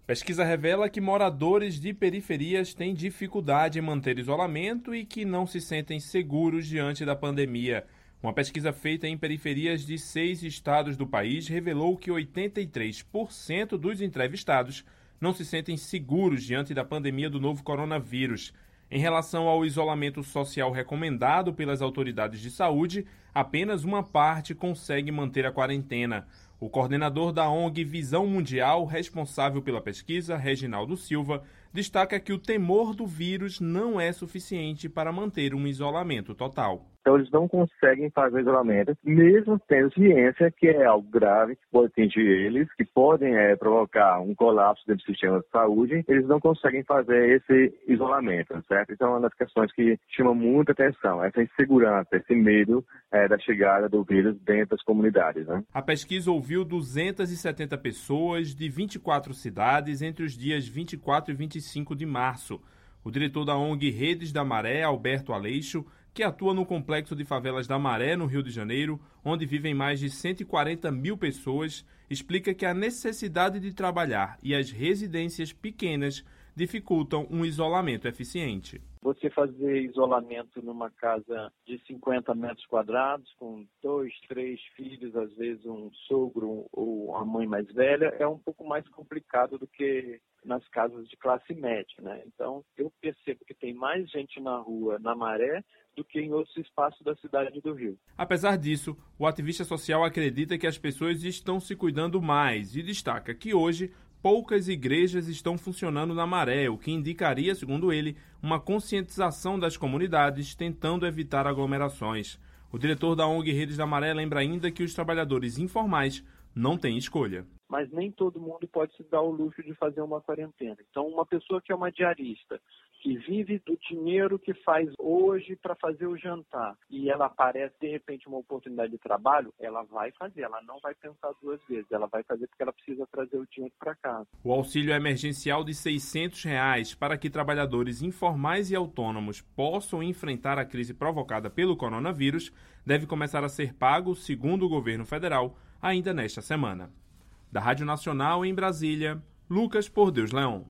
Pesquisa revela que moradores de periferias têm dificuldade em manter isolamento e que não se sentem seguros diante da pandemia. Uma pesquisa feita em periferias de 6 estados do país revelou que 83% dos entrevistados não se sentem seguros diante da pandemia do novo coronavírus. Em relação ao isolamento social recomendado pelas autoridades de saúde, apenas uma parte consegue manter a quarentena. O coordenador da ONG Visão Mundial, responsável pela pesquisa, Reginaldo Silva, destaca que o temor do vírus não é suficiente para manter um isolamento total. Então, eles não conseguem fazer isolamento, mesmo tendo ciência que é algo grave, que pode atingir eles, que podem provocar um colapso dentro do sistema de saúde. Eles não conseguem fazer esse isolamento, certo? Então, é uma das questões que chama muita atenção, essa insegurança, esse medo da chegada do vírus dentro das comunidades, né? A pesquisa ouviu 270 pessoas de 24 cidades entre os dias 24 e 25 de março. O diretor da ONG Redes da Maré, Alberto Aleixo, que atua no complexo de favelas da Maré, no Rio de Janeiro, onde vivem mais de 140 mil pessoas, explica que a necessidade de trabalhar e as residências pequenas dificultam um isolamento eficiente. Você fazer isolamento numa casa de 50 metros quadrados, com 2, 3 filhos, às vezes um sogro ou a mãe mais velha, é um pouco mais complicado do que nas casas de classe média, né? Então, eu percebo que tem mais gente na rua, na Maré, do que em outros espaços da cidade do Rio. Apesar disso, o ativista social acredita que as pessoas estão se cuidando mais e destaca que hoje poucas igrejas estão funcionando na Maré, o que indicaria, segundo ele, uma conscientização das comunidades tentando evitar aglomerações. O diretor da ONG Redes da Maré lembra ainda que os trabalhadores informais não têm escolha. Mas nem todo mundo pode se dar o luxo de fazer uma quarentena. Então, uma pessoa que é uma diarista, que vive do dinheiro que faz hoje para fazer o jantar, e ela aparece, de repente, uma oportunidade de trabalho, ela vai fazer, ela não vai pensar duas vezes, ela vai fazer porque ela precisa trazer o dinheiro para casa. O auxílio emergencial de R$ 600 para que trabalhadores informais e autônomos possam enfrentar a crise provocada pelo coronavírus deve começar a ser pago, segundo o governo federal, ainda nesta semana. Da Rádio Nacional em Brasília, Lucas Por Deus Leão.